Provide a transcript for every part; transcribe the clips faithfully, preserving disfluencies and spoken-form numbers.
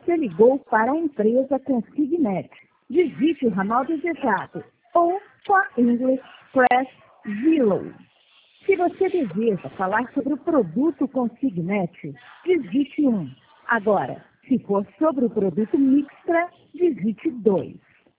Você ligou para a empresa Consignet. Digite o ramal desejado ou for English Press Zero. Se você deseja falar sobre o produto Consignet, digite um. Agora, se for sobre o produto Mixtra, digite dois.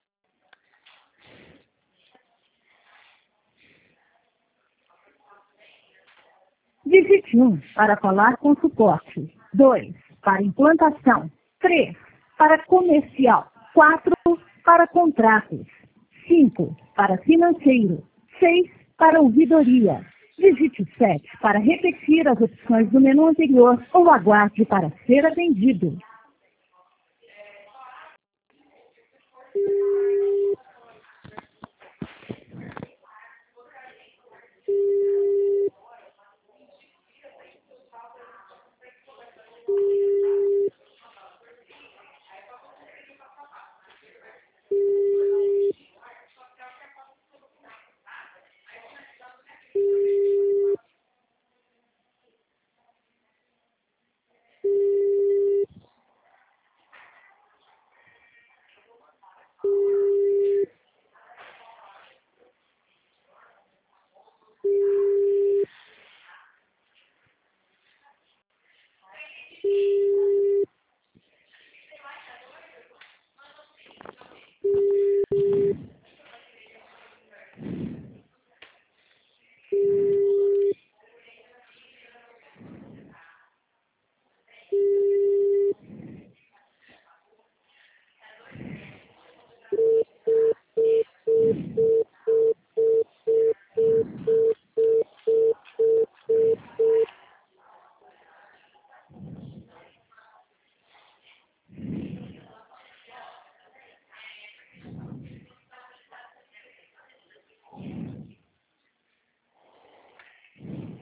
Digite um para falar com suporte, dois para implantação, três para comercial, quatro para contratos, cinco para financeiro, seis para ouvidoria. Digite sete para repetir as opções do menu anterior ou aguarde para ser atendido.